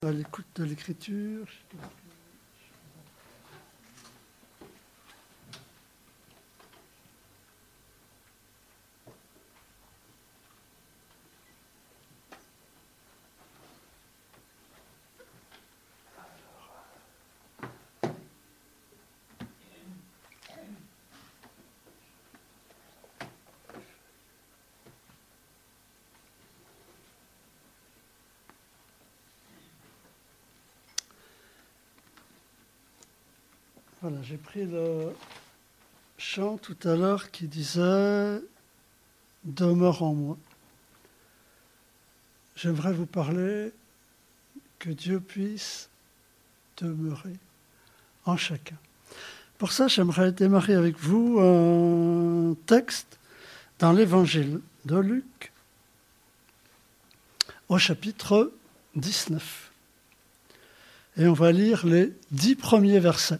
À l'écoute de l'écriture. Voilà, j'ai pris le chant tout à l'heure qui disait « Demeure en moi ». J'aimerais vous parler que Dieu puisse demeurer en chacun. Pour ça, j'aimerais démarrer avec vous un texte dans l'Évangile de Luc, au chapitre 19. Et on va lire les 10 premiers versets.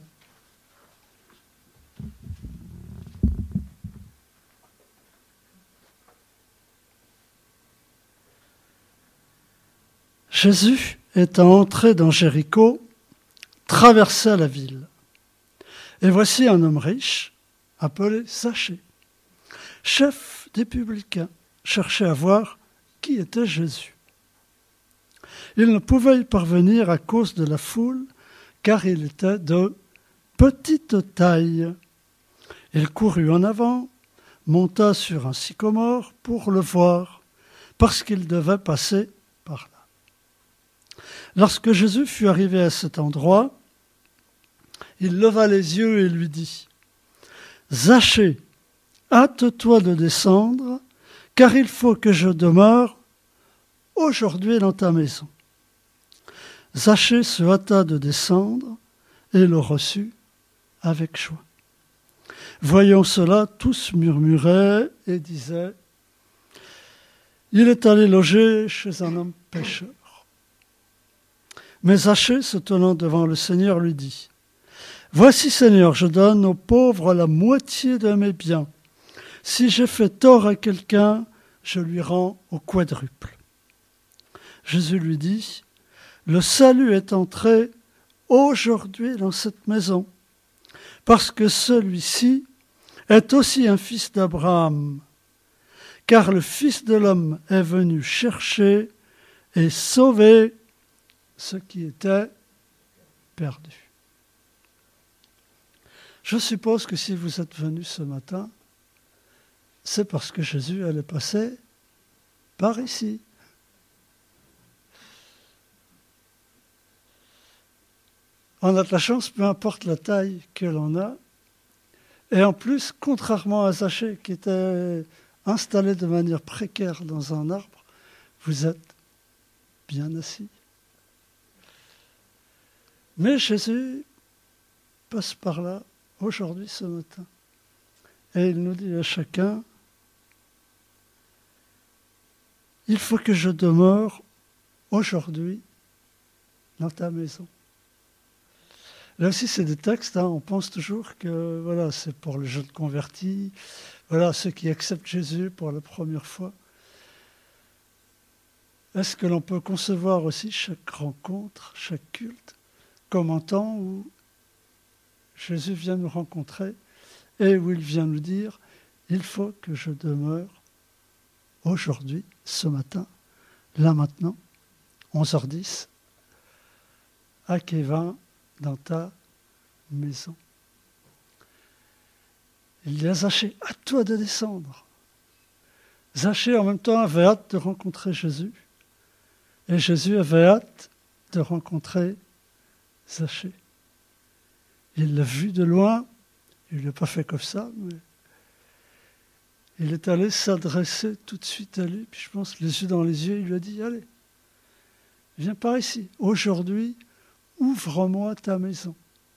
Jésus, étant entré dans Jéricho, traversa la ville. Et voici un homme riche, appelé Zachée, chef des publicains, cherchait à voir qui était Jésus. Il ne pouvait y parvenir à cause de la foule, car il était de petite taille. Il courut en avant, monta sur un sycomore pour le voir, parce qu'il devait passer par là. Lorsque Jésus fut arrivé à cet endroit, il leva les yeux et lui dit « Zachée, hâte-toi de descendre, car il faut que je demeure aujourd'hui dans ta maison. » Zachée se hâta de descendre et le reçut avec joie. Voyant cela, tous murmuraient et disaient « Il est allé loger chez un homme pécheur. » Mais Zachée, se tenant devant le Seigneur, lui dit « Voici, Seigneur, je donne aux pauvres la moitié de mes biens. Si j'ai fait tort à quelqu'un, je lui rends au quadruple. » Jésus lui dit « Le salut est entré aujourd'hui dans cette maison, parce que celui-ci est aussi un fils d'Abraham, car le Fils de l'homme est venu chercher et sauver ce qui était perdu. » Je suppose que si vous êtes venus ce matin, c'est parce que Jésus allait passer par ici. On a de la chance, peu importe la taille que l'on a. Et en plus, contrairement à Zachée, qui était installé de manière précaire dans un arbre, vous êtes bien assis. Mais Jésus passe par là aujourd'hui, ce matin. Et il nous dit à chacun, il faut que je demeure aujourd'hui dans ta maison. Là aussi, c'est des textes, on pense toujours que voilà, c'est pour les jeunes convertis, voilà, ceux qui acceptent Jésus pour la première fois. Est-ce que l'on peut concevoir aussi chaque rencontre, chaque culte, comme un temps où Jésus vient nous rencontrer et où il vient nous dire « Il faut que je demeure aujourd'hui, ce matin, là maintenant, 11h10, à Kévin, dans ta maison. » Il dit à Zachée, à toi de descendre. Zachée, en même temps, avait hâte de rencontrer Jésus. Et Jésus avait hâte de rencontrer Zachée. Il l'a vu de loin. Il ne l'a pas fait comme ça, mais il est allé s'adresser tout de suite à lui. Puis je pense, les yeux dans les yeux, il lui a dit, allez, viens par ici. Aujourd'hui, ouvre-moi ta maison.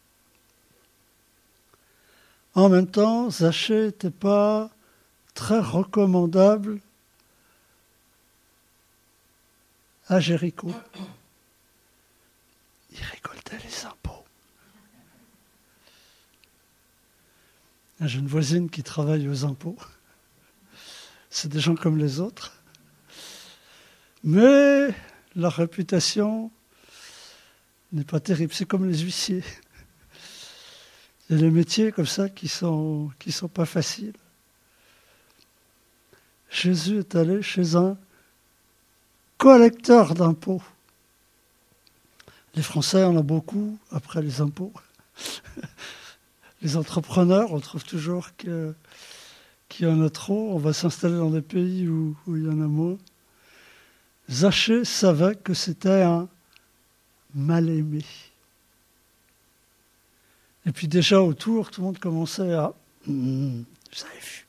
En même temps, Zachée n'était pas très recommandable à Jéricho. Il récoltait les impôts. J'ai une voisine qui travaille aux impôts. C'est des gens comme les autres. Mais la réputation n'est pas terrible. C'est comme les huissiers. Il y a des métiers comme ça qui sont pas faciles. Jésus est allé chez un collecteur d'impôts. Les Français en ont beaucoup après les impôts. Les entrepreneurs, on trouve toujours qu'il y en a trop. On va s'installer dans des pays où il y en a moins. Zachée savait que c'était un mal-aimé. Et puis déjà autour, tout le monde commençait à « Vous avez vu,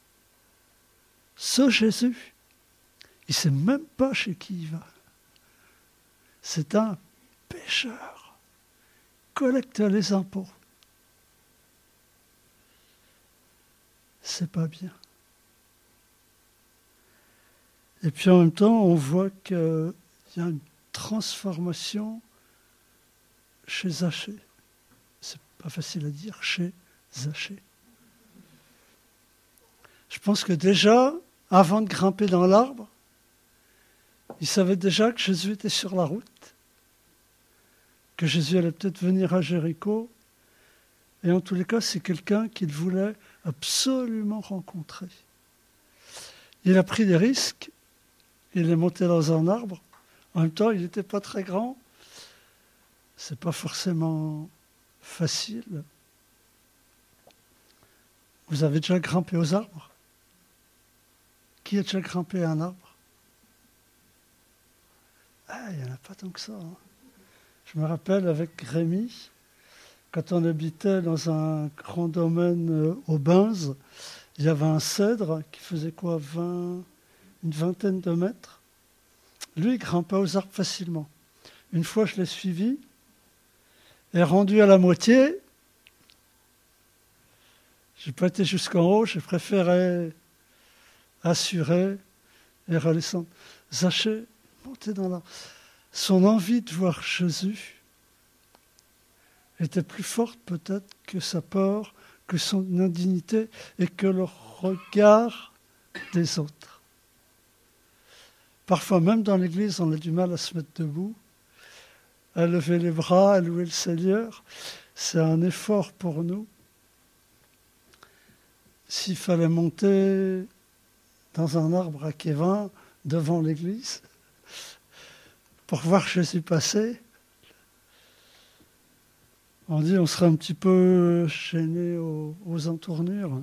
ce Jésus, il ne sait même pas chez qui il va. C'est un pécheur, collecte les impôts. C'est pas bien. » Et puis en même temps, on voit qu'il y a une transformation chez Zachée. C'est pas facile à dire, chez Zachée. Je pense que déjà, avant de grimper dans l'arbre, il savait déjà que Jésus était sur la route, que Jésus allait peut-être venir à Jéricho. Et en tous les cas, c'est quelqu'un qu'il voulait absolument rencontrer. Il a pris des risques. Il est monté dans un arbre. En même temps, il n'était pas très grand. C'est pas forcément facile. Vous avez déjà grimpé aux arbres? Qui a déjà grimpé à un arbre? Ah, il n'y en a pas tant que ça. Hein. Je me rappelle avec Rémi, quand on habitait dans un grand domaine au Binz, il y avait un cèdre qui faisait quoi, une vingtaine de mètres. Lui, il grimpait aux arbres facilement. Une fois, je l'ai suivi, et rendu à la moitié, je n'ai pas été jusqu'en haut, j'ai préféré assurer et redescendre. Zachée, monter dans l'arbre. Son envie de voir Jésus était plus forte peut-être que sa peur, que son indignité et que le regard des autres. Parfois, même dans l'église, on a du mal à se mettre debout, à lever les bras, à louer le Seigneur. C'est un effort pour nous. S'il fallait monter dans un arbre à Kévin, devant l'église, pour voir Jésus passer, on dit on serait un petit peu gêné aux entournures.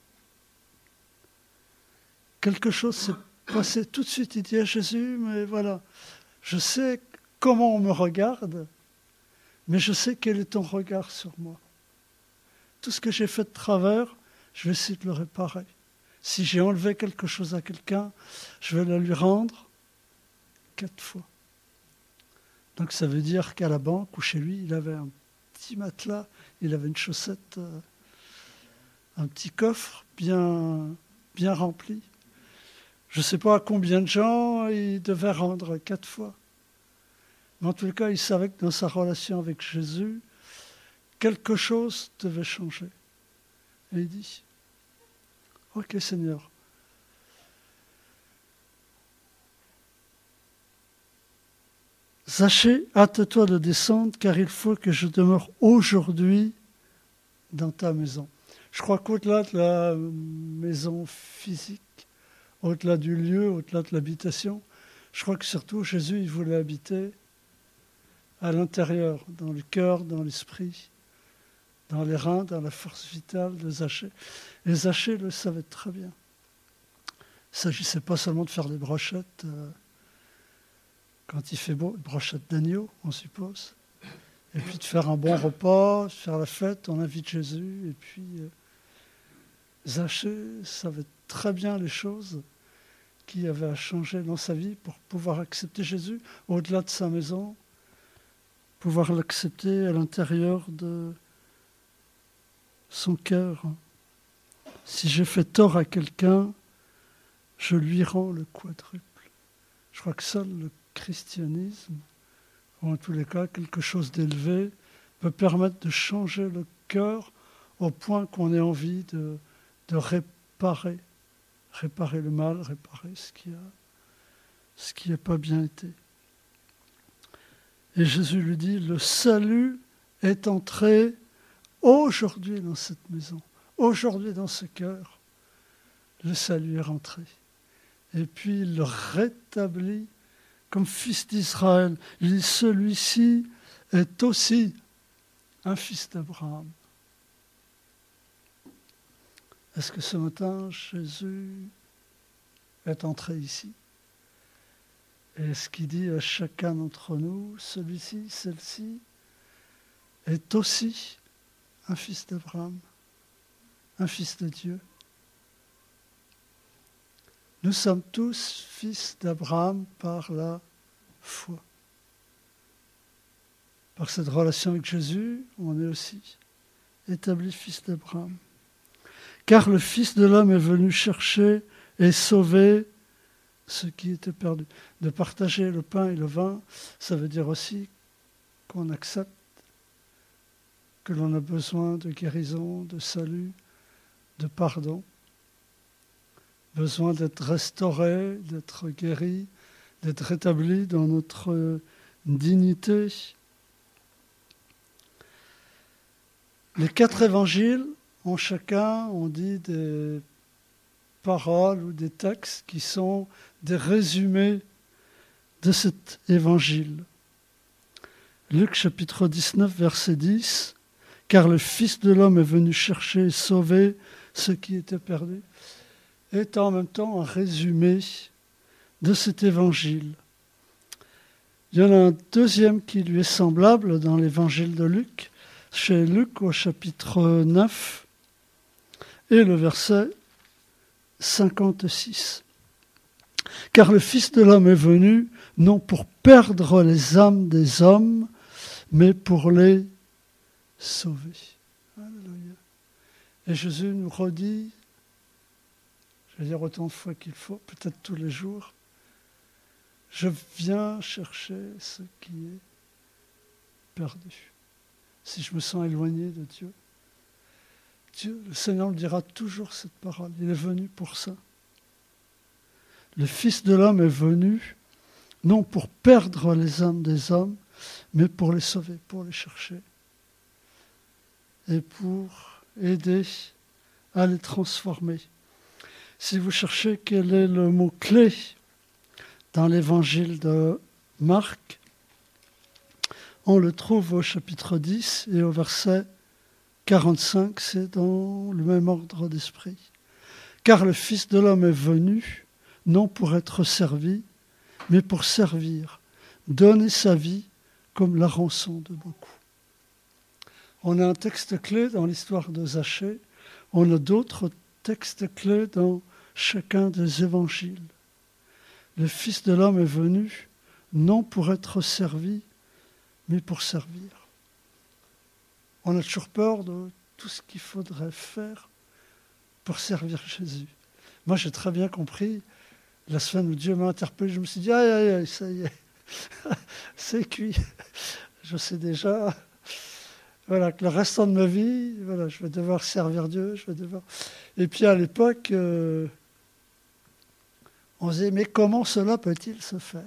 Quelque chose s'est passé tout de suite. Il dit à Jésus, mais voilà, je sais comment on me regarde, mais je sais quel est ton regard sur moi. Tout ce que j'ai fait de travers, je vais essayer de le réparer. Si j'ai enlevé quelque chose à quelqu'un, je vais le lui rendre 4 fois. Donc ça veut dire qu'à la banque ou chez lui, il avait un petit matelas, il avait une chaussette, un petit coffre bien rempli. Je ne sais pas à combien de gens il devait rendre 4 fois. Mais en tout cas, il savait que dans sa relation avec Jésus, quelque chose devait changer. Et il dit, « Ok Seigneur, Zachée, hâte-toi de descendre, car il faut que je demeure aujourd'hui dans ta maison. » Je crois qu'au-delà de la maison physique, au-delà du lieu, au-delà de l'habitation, je crois que surtout Jésus, il voulait habiter à l'intérieur, dans le cœur, dans l'esprit, dans les reins, dans la force vitale de Zachée. Et Zachée le savait très bien. Il ne s'agissait pas seulement de faire des brochettes quand il fait beau, brochettes d'agneau, on suppose, et puis de faire un bon repas, de faire la fête, on invite Jésus, et puis Zachée savait très bien les choses qui avaient à changer dans sa vie pour pouvoir accepter Jésus au-delà de sa maison, pouvoir l'accepter à l'intérieur de son cœur. Si j'ai fait tort à quelqu'un, je lui rends le quadruple. Je crois que seul le christianisme, ou en tous les cas quelque chose d'élevé, peut permettre de changer le cœur au point qu'on ait envie de réparer le mal, réparer ce qui n'a pas bien été. Et Jésus lui dit, le salut est entré aujourd'hui dans cette maison, aujourd'hui dans ce cœur. Le salut est rentré. Et puis il le rétablit comme fils d'Israël. Il dit, celui-ci est aussi un fils d'Abraham. Est-ce que ce matin, Jésus est entré ici? Et ce qu'il dit à chacun d'entre nous, celui-ci, celle-ci, est aussi un fils d'Abraham, un fils de Dieu. Nous sommes tous fils d'Abraham par la foi. Par cette relation avec Jésus, on est aussi établi fils d'Abraham. Car le Fils de l'homme est venu chercher et sauver ce qui était perdu. De partager le pain et le vin, ça veut dire aussi qu'on accepte que l'on a besoin de guérison, de salut, de pardon, besoin d'être restauré, d'être guéri, d'être rétabli dans notre dignité. Les 4 évangiles ont chacun, on dit, des paroles ou des textes qui sont des résumés de cet évangile. Luc chapitre 19, verset 10, « Car le Fils de l'homme est venu chercher et sauver ce qui était perdu », est en même temps un résumé de cet évangile. Il y en a un deuxième qui lui est semblable dans l'évangile de Luc, chez Luc au chapitre 9 et le verset 56. « Car le Fils de l'homme est venu, non pour perdre les âmes des hommes, mais pour les sauver. » Alléluia. Et Jésus nous redit, je vais dire autant de fois qu'il faut, peut-être tous les jours, « Je viens chercher ce qui est perdu. » Si je me sens éloigné de Dieu, le Seigneur me dira toujours cette parole. Il est venu pour ça. Le Fils de l'homme est venu, non pour perdre les âmes des hommes, mais pour les sauver, pour les chercher. Et pour aider à les transformer. Si vous cherchez quel est le mot-clé dans l'évangile de Marc, on le trouve au chapitre 10 et au verset 45, c'est dans le même ordre d'esprit. « Car le Fils de l'homme est venu, non pour être servi, mais pour servir, donner sa vie comme la rançon de beaucoup. » On a un texte clé dans l'histoire de Zachée, on a d'autres textes clés dans chacun des évangiles. Le Fils de l'homme est venu, non pour être servi, mais pour servir. On a toujours peur de tout ce qu'il faudrait faire pour servir Jésus. Moi, j'ai très bien compris, la semaine où Dieu m'a interpellé, je me suis dit, aïe, aïe, aïe, ça y est, c'est cuit. Je sais déjà, voilà, que le restant de ma vie, voilà, je vais devoir servir Dieu, Et puis à l'époque, on se disait, mais comment cela peut-il se faire ?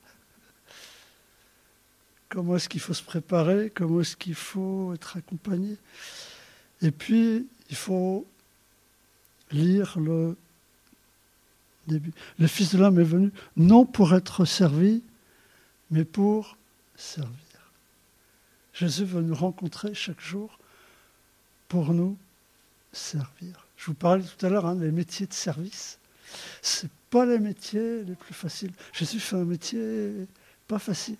Comment est-ce qu'il faut se préparer? Comment est-ce qu'il faut être accompagné? Et puis, il faut lire le début. Le Fils de l'homme est venu non pour être servi, mais pour servir. Jésus veut nous rencontrer chaque jour pour nous servir. Je vous parlais tout à l'heure des métiers de service. Ce n'est pas les métiers les plus faciles. Jésus fait un métier pas facile.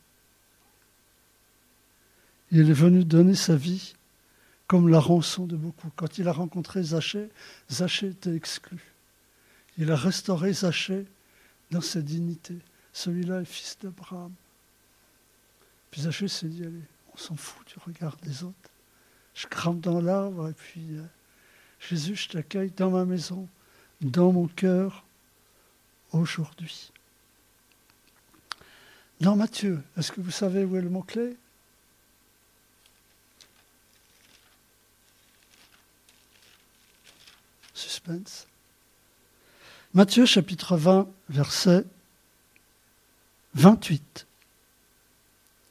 Il est venu donner sa vie comme la rançon de beaucoup. Quand il a rencontré Zachée, Zachée était exclu. Il a restauré Zachée dans sa dignité. Celui-là est fils d'Abraham. Puis Zachée s'est dit, allez, on s'en fout du regard des autres. Je grimpe dans l'arbre et puis Jésus, je t'accueille dans ma maison, dans mon cœur, aujourd'hui. Dans Matthieu, est-ce que vous savez où est le mot-clé ? Suspense. Matthieu chapitre 20, verset 28.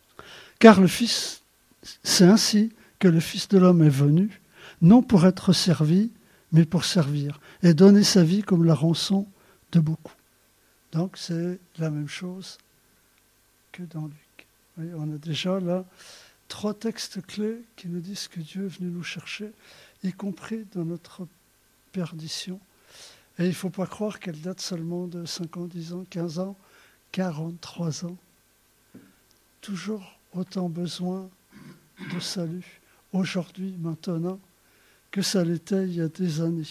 Car c'est ainsi que le Fils de l'homme est venu, non pour être servi, mais pour servir, et donner sa vie comme la rançon de beaucoup. Donc c'est la même chose que dans Luc. Oui, on a déjà là 3 textes clés qui nous disent que Dieu est venu nous chercher, y compris dans notre perdition. Et il ne faut pas croire qu'elle date seulement de 5 ans, 10 ans, 15 ans, 43 ans. Toujours autant besoin de salut, aujourd'hui, maintenant, que ça l'était il y a des années.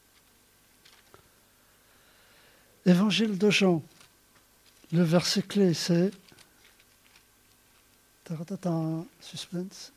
Évangile de Jean, le verset clé, c'est... T'as un suspense.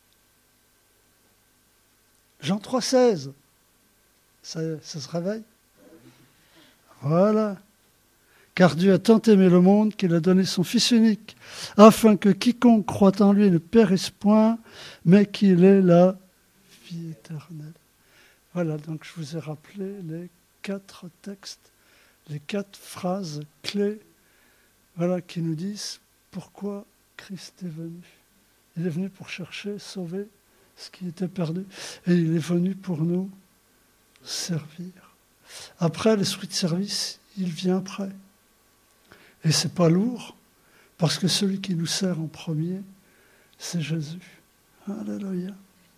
Jean 3,16. Ça se réveille. Voilà. Car Dieu a tant aimé le monde qu'il a donné son Fils unique, afin que quiconque croit en lui ne périsse point, mais qu'il ait la vie éternelle. Voilà, donc je vous ai rappelé les 4 textes, les 4 phrases clés, voilà, qui nous disent pourquoi Christ est venu. Il est venu pour chercher, sauver ce qui était perdu, et il est venu pour nous servir. Après, l'esprit de service, il vient après. Et c'est pas lourd, parce que celui qui nous sert en premier, c'est Jésus. Alléluia.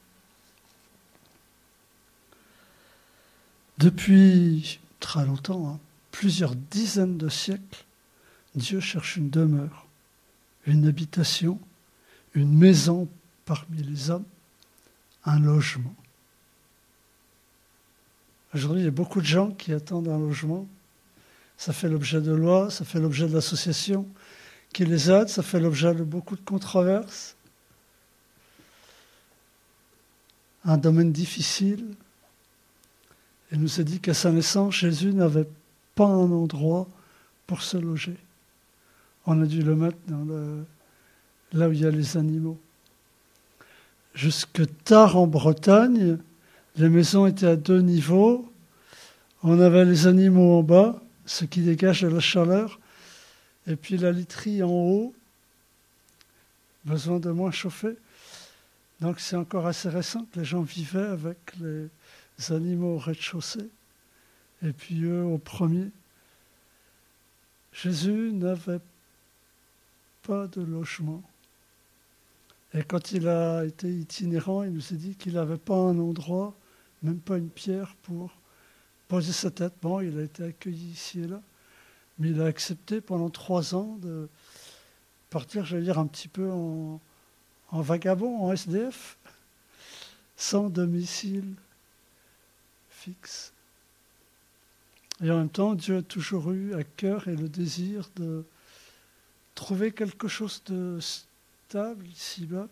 Depuis très longtemps, plusieurs dizaines de siècles, Dieu cherche une demeure, une habitation, une maison parmi les hommes, un logement. Aujourd'hui, il y a beaucoup de gens qui attendent un logement. Ça fait l'objet de lois, ça fait l'objet de l'association qui les aide, ça fait l'objet de beaucoup de controverses. Un domaine difficile. Il nous est dit qu'à sa naissance, Jésus n'avait pas un endroit pour se loger. On a dû le mettre là où il y a les animaux. Jusque tard en Bretagne, les maisons étaient à 2 niveaux. On avait les animaux en bas, ce qui dégage de la chaleur, et puis la literie en haut, besoin de moins chauffer. Donc c'est encore assez récent que les gens vivaient avec les animaux au rez-de-chaussée, et puis eux au premier. Jésus n'avait pas de logement. Et quand il a été itinérant, il nous a dit qu'il n'avait pas un endroit, même pas une pierre pour poser sa tête. Bon, il a été accueilli ici et là, mais il a accepté pendant 3 ans de partir, j'allais dire, un petit peu en vagabond, en SDF, sans domicile fixe. Et en même temps, Dieu a toujours eu à cœur et le désir de trouver quelque chose de stable ici-bas.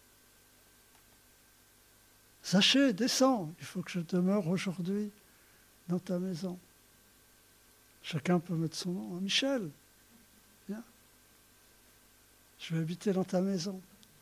Zachée, descends, il faut que je demeure aujourd'hui dans ta maison. Chacun peut mettre son nom. Michel, viens. Je vais habiter dans ta maison.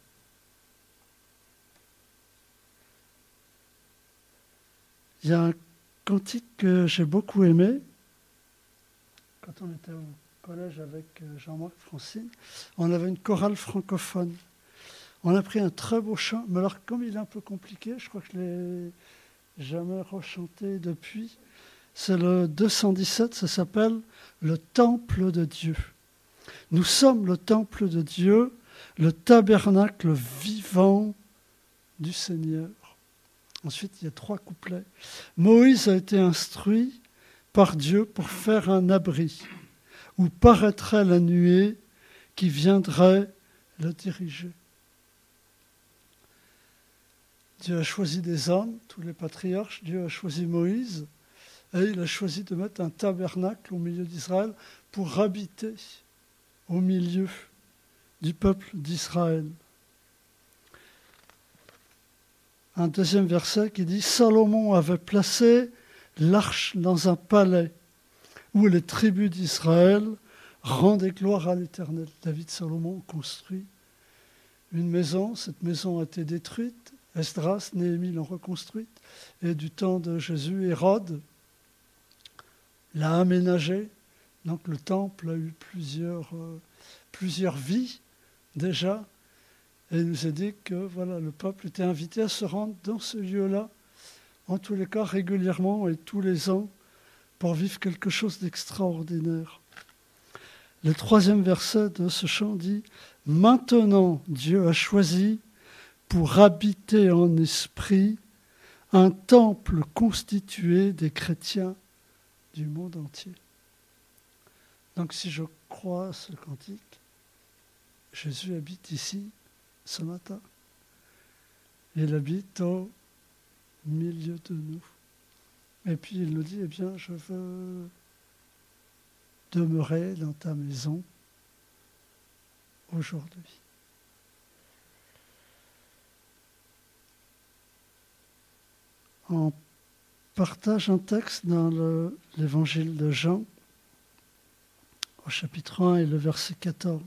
Il y a un cantique que j'ai beaucoup aimé. Quand on était au collège avec Jean-Marc Francine, on avait une chorale francophone. On a pris un très beau chant, mais alors comme il est un peu compliqué, je crois que je ne l'ai jamais rechanté depuis. C'est le 217, ça s'appelle « Le temple de Dieu ». Nous sommes le temple de Dieu, le tabernacle vivant du Seigneur. Ensuite, il y a 3 couplets. Moïse a été instruit par Dieu pour faire un abri, où paraîtrait la nuée qui viendrait le diriger. Dieu a choisi des hommes, tous les patriarches, Dieu a choisi Moïse, et il a choisi de mettre un tabernacle au milieu d'Israël pour habiter au milieu du peuple d'Israël. Un deuxième verset qui dit « Salomon avait placé l'arche dans un palais où les tribus d'Israël rendaient gloire à l'Éternel. » David Salomon construit une maison, cette maison a été détruite, Esdras, Néhémie l'ont reconstruite, et du temps de Jésus, Hérode l'a aménagée. Donc le temple a eu plusieurs vies déjà, Et il nous a dit que voilà, le peuple était invité à se rendre dans ce lieu-là, en tous les cas régulièrement et tous les ans, pour vivre quelque chose d'extraordinaire. Le 3e verset de ce chant dit « Maintenant Dieu a choisi pour habiter en esprit un temple constitué des chrétiens du monde entier. » Donc si je crois à ce cantique, Jésus habite ici ce matin. Il habite au milieu de nous. Et puis il nous dit, eh bien, je veux demeurer dans ta maison aujourd'hui. On partage un texte dans l'évangile de Jean, au chapitre 1 et le verset 14.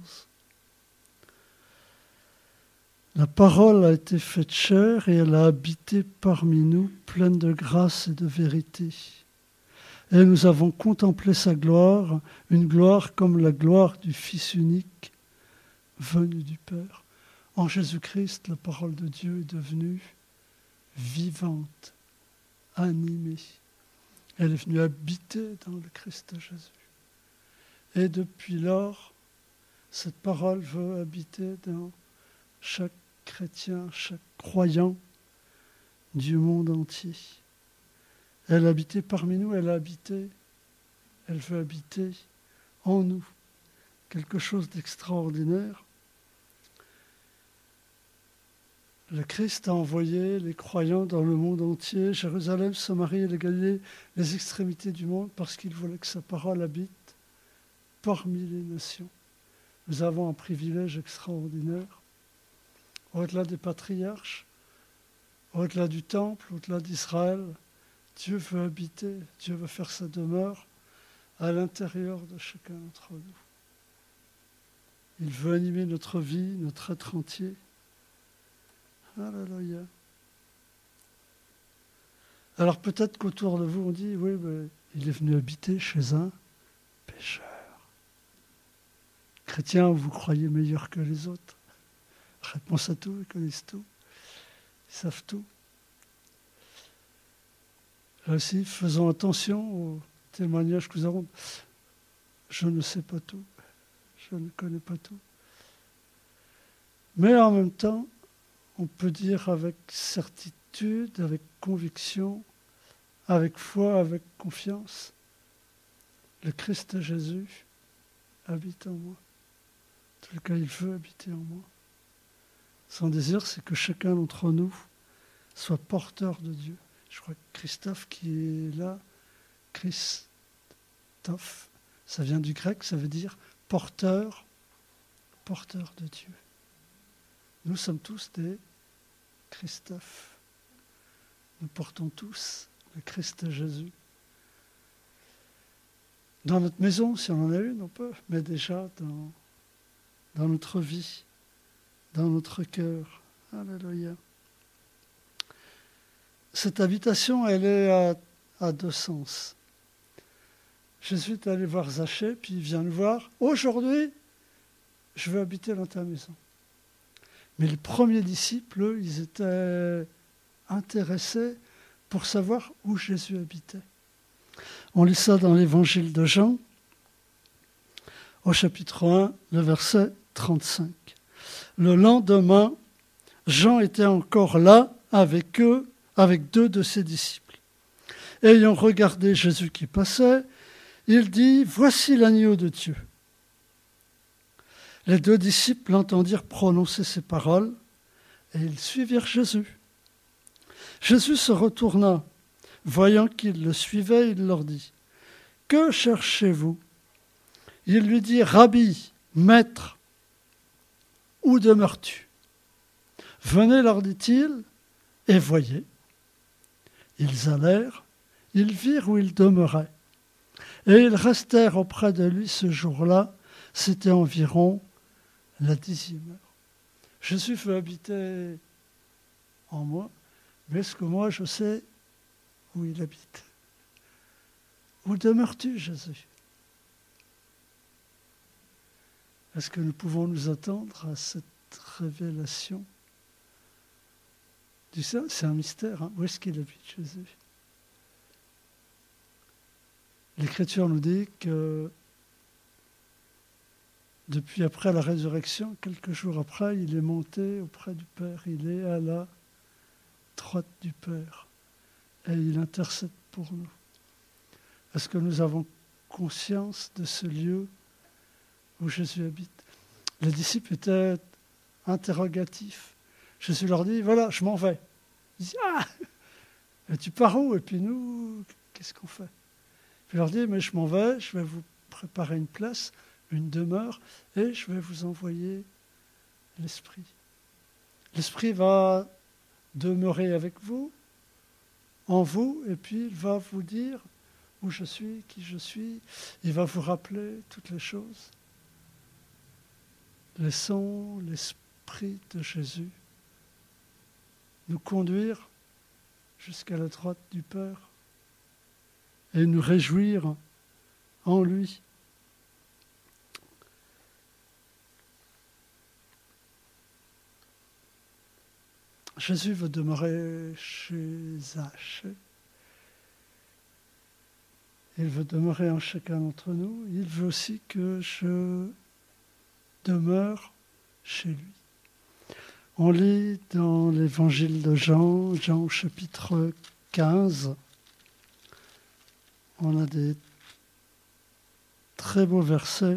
La parole a été faite chair et elle a habité parmi nous, pleine de grâce et de vérité. Et nous avons contemplé sa gloire, une gloire comme la gloire du Fils unique, venu du Père. En Jésus-Christ, la parole de Dieu est devenue vivante, animée. Elle est venue habiter dans le Christ Jésus. Et depuis lors, cette parole veut habiter dans chaque chrétien, chaque croyant du monde entier. Elle habitait parmi nous, elle veut habiter en nous. Quelque chose d'extraordinaire. Le Christ a envoyé les croyants dans le monde entier, Jérusalem, Samarie et la Galilée, les extrémités du monde, parce qu'il voulait que sa parole habite parmi les nations. Nous avons un privilège extraordinaire. Au-delà des patriarches, au-delà du temple, au-delà d'Israël, Dieu veut habiter, Dieu veut faire sa demeure à l'intérieur de chacun d'entre nous. Il veut animer notre vie, notre être entier. Alléluia. Alors peut-être qu'autour de vous, on dit, oui, mais il est venu habiter chez un pécheur. Chrétiens, vous croyez meilleurs que les autres. Réponse à tout, ils connaissent tout. Ils savent tout. Là aussi, faisons attention aux témoignages que nous avons. Je ne sais pas tout. Je ne connais pas tout. Mais en même temps, on peut dire avec certitude, avec conviction, avec foi, avec confiance, le Christ Jésus habite en moi. En tout cas, il veut habiter en moi. Son désir, c'est que chacun d'entre nous soit porteur de Dieu. Je crois que Christophe qui est là, Christophe, ça vient du grec, ça veut dire porteur de Dieu. Nous sommes tous des Christophe. Nous portons tous le Christ Jésus. Dans notre maison, si on en a une, on peut, mais déjà dans notre vie, dans notre cœur. Alléluia. Cette habitation, elle est à deux sens. Jésus est allé voir Zachée, puis il vient le voir. Aujourd'hui, je veux habiter dans ta maison. Mais les premiers disciples, eux, ils étaient intéressés pour savoir où Jésus habitait. On lit ça dans l'évangile de Jean, au chapitre 1, le verset 35. Le lendemain, Jean était encore là avec eux, avec 2 de ses disciples. Ayant regardé Jésus qui passait, il dit « Voici l'agneau de Dieu ». Les 2 disciples l'entendirent prononcer ces paroles et ils suivirent Jésus. Jésus se retourna. Voyant qu'ils le suivaient, il leur dit « Que cherchez-vous » Il lui dit « Rabbi, maître, où demeures-tu » « Venez, leur dit-il, et voyez. » Ils allèrent, ils virent où il demeurait. Et ils restèrent auprès de lui ce jour-là. C'était environ la 10e heure. Jésus veut habiter en moi, mais est-ce que moi je sais où il habite? Où demeures-tu, Jésus? Est-ce que nous pouvons nous attendre à cette cette révélation du ça, c'est un mystère. Où est-ce qu'il habite, Jésus? L'Écriture nous dit que depuis après la résurrection, quelques jours après, il est monté auprès du Père. Il est à la droite du Père. Et il intercède pour nous. Est-ce que nous avons conscience de ce lieu où Jésus habite? Les disciples étaient interrogatifs. Jésus leur dit, voilà, je m'en vais. Ils disent, ah, et tu pars où? Et puis nous, qu'est-ce qu'on fait? Il leur dit, mais je m'en vais, je vais vous préparer une place, une demeure, et je vais vous envoyer l'Esprit. L'Esprit va demeurer avec vous, en vous, et puis il va vous dire où je suis, qui je suis. Il va vous rappeler toutes les choses. Laissons l'Esprit de Jésus nous conduire jusqu'à la droite du Père et nous réjouir en lui. Jésus veut demeurer chez Zachée. Il veut demeurer en chacun d'entre nous. Il veut aussi que je demeure chez lui. On lit dans l'évangile de Jean, Jean chapitre 15. On a des très beaux versets.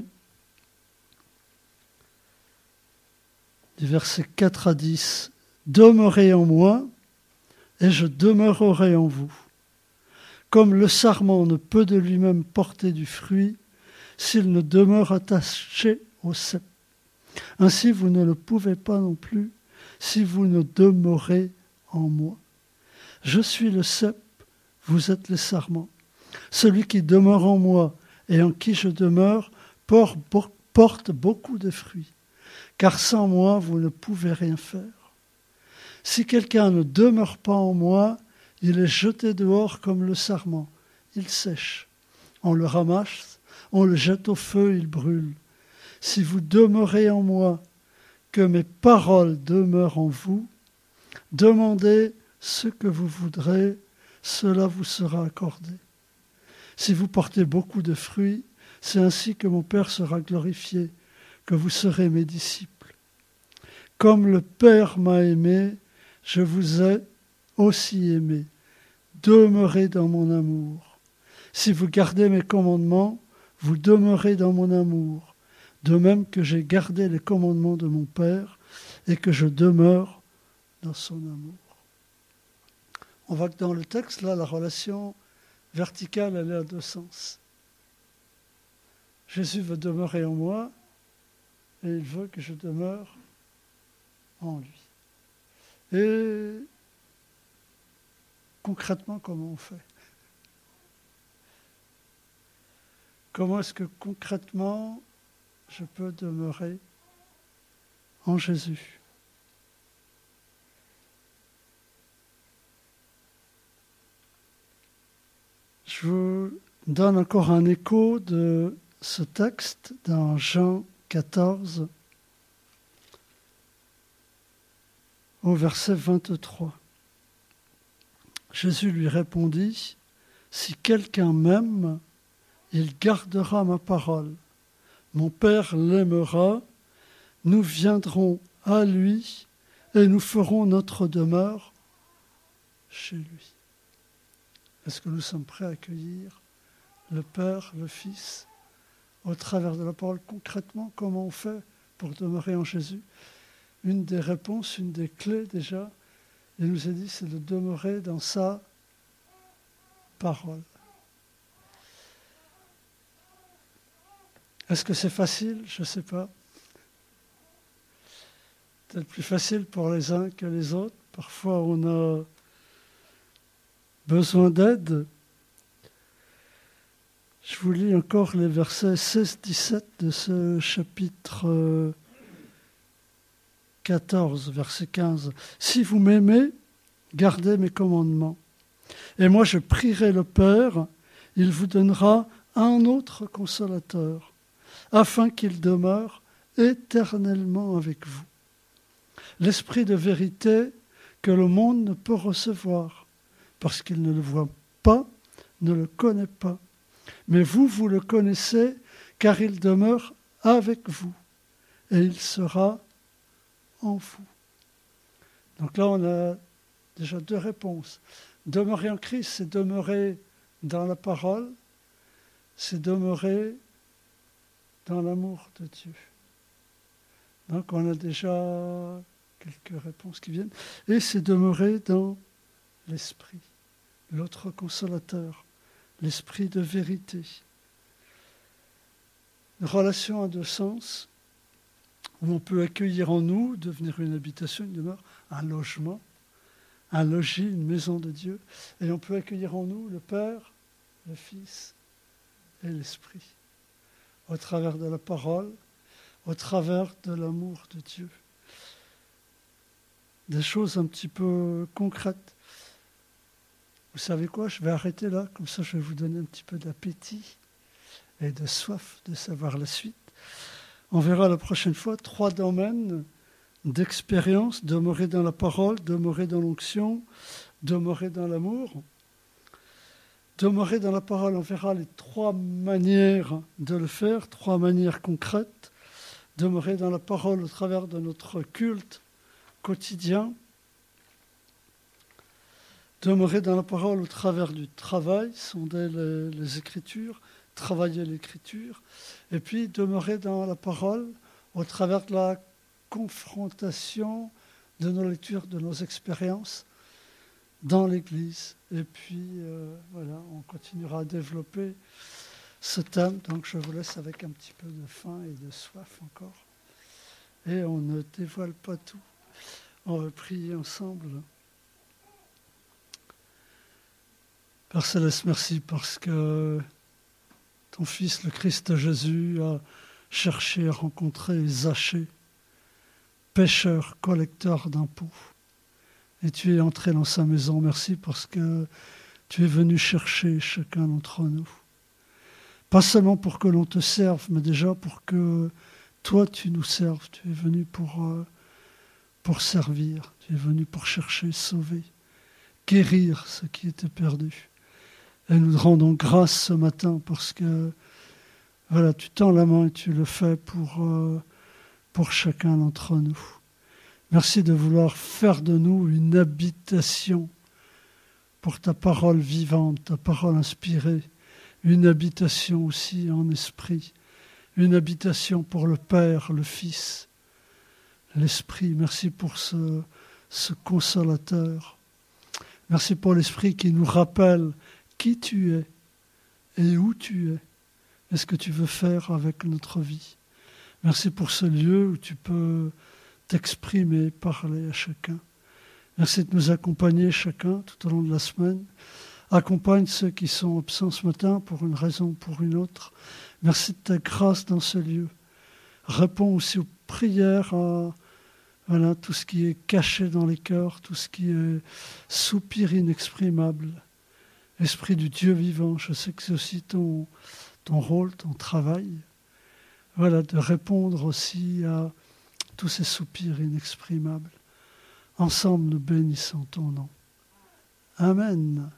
Du verset 4 à 10. Demeurez en moi, et je demeurerai en vous. Comme le sarment ne peut de lui-même porter du fruit, s'il ne demeure attaché au cep. Ainsi vous ne le pouvez pas non plus, si vous ne demeurez en moi. Je suis le cep, vous êtes les sarments. Celui qui demeure en moi et en qui je demeure porte beaucoup de fruits, car sans moi vous ne pouvez rien faire. Si quelqu'un ne demeure pas en moi, il est jeté dehors comme le sarment. Il sèche. On le ramasse, on le jette au feu, il brûle. Si vous demeurez en moi, que mes paroles demeurent en vous, demandez ce que vous voudrez, cela vous sera accordé. Si vous portez beaucoup de fruits, c'est ainsi que mon Père sera glorifié, que vous serez mes disciples. Comme le Père m'a aimé, je vous ai aussi aimé. Demeurez dans mon amour. Si vous gardez mes commandements, vous demeurez dans mon amour, de même que j'ai gardé les commandements de mon Père et que je demeure dans son amour. On voit que dans le texte, là, la relation verticale, elle est à deux sens. Jésus veut demeurer en moi et il veut que je demeure en lui. Et concrètement, comment on fait? Comment est-ce que concrètement je peux demeurer en Jésus? Je vous donne encore un écho de ce texte dans Jean 14, au verset 23. Jésus lui répondit, « Si quelqu'un m'aime, il gardera ma parole. Mon Père l'aimera, nous viendrons à lui et nous ferons notre demeure chez lui. » Est-ce que nous sommes prêts à accueillir le Père, le Fils, au travers de la parole? Concrètement, comment on fait pour demeurer en Jésus? Une des réponses, une des clés déjà, il nous a dit, c'est de demeurer dans sa parole. Est-ce que c'est facile? Je ne sais pas. Peut-être plus facile pour les uns que les autres. Parfois, on a besoin d'aide. Je vous lis encore les versets 16-17 de ce chapitre 14, verset 15. « Si vous m'aimez, gardez mes commandements. Et moi, je prierai le Père, il vous donnera un autre consolateur, afin qu'il demeure éternellement avec vous. L'esprit de vérité que le monde ne peut recevoir, parce qu'il ne le voit pas, ne le connaît pas. Mais vous, vous le connaissez, car il demeure avec vous, et il sera en vous. Donc là, on a déjà deux réponses. Demeurer en Christ, c'est demeurer dans la parole, c'est demeurer dans l'amour de Dieu. Donc on a déjà quelques réponses qui viennent. Et c'est demeurer dans l'Esprit, l'autre consolateur, l'Esprit de vérité. Une relation à deux sens, où on peut accueillir en nous, devenir une habitation, une demeure, un logement, un logis, une maison de Dieu. Et on peut accueillir en nous le Père, le Fils et l'Esprit, au travers de la parole, au travers de l'amour de Dieu. Des choses un petit peu concrètes. Vous savez quoi? Je vais arrêter là, comme ça je vais vous donner un petit peu d'appétit et de soif de savoir la suite. On verra la prochaine fois 3 domaines d'expérience: demeurer dans la parole, demeurer dans l'onction, demeurer dans l'amour. Demeurer dans la parole, on verra les 3 manières de le faire, 3 manières concrètes. Demeurer dans la parole au travers de notre culte quotidien. Demeurer dans la parole au travers du travail, sonder les Écritures, travailler l'Écriture. Et puis demeurer dans la parole au travers de la confrontation de nos lectures, de nos expériences dans l'Église. Et puis, voilà, on continuera à développer ce thème. Donc, je vous laisse avec un petit peu de faim et de soif encore. Et on ne dévoile pas tout. On va prier ensemble. Père Céleste, merci parce que ton Fils, le Christ Jésus, a cherché à rencontrer Zachée, pécheur, collecteur d'impôts. Et tu es entré dans sa maison. Merci parce que tu es venu chercher chacun d'entre nous. Pas seulement pour que l'on te serve, mais déjà pour que toi tu nous serves. Tu es venu pour servir. Tu es venu pour chercher, sauver, guérir ce qui était perdu. Et nous te rendons grâce ce matin parce que voilà, tu tends la main et tu le fais pour chacun d'entre nous. Merci de vouloir faire de nous une habitation pour ta parole vivante, ta parole inspirée, une habitation aussi en esprit, une habitation pour le Père, le Fils, l'Esprit. Merci pour ce consolateur. Merci pour l'Esprit qui nous rappelle qui tu es et où tu es et ce que tu veux faire avec notre vie. Merci pour ce lieu où tu peux t'exprimer, parler à chacun. Merci de nous accompagner chacun tout au long de la semaine. Accompagne ceux qui sont absents ce matin pour une raison ou pour une autre. Merci de ta grâce dans ce lieu. Réponds aussi aux prières, à voilà, tout ce qui est caché dans les cœurs, tout ce qui est soupir inexprimable. Esprit du Dieu vivant, je sais que c'est aussi ton rôle, ton travail. Voilà, de répondre aussi à tous ces soupirs inexprimables. Ensemble, nous bénissons ton nom. Amen.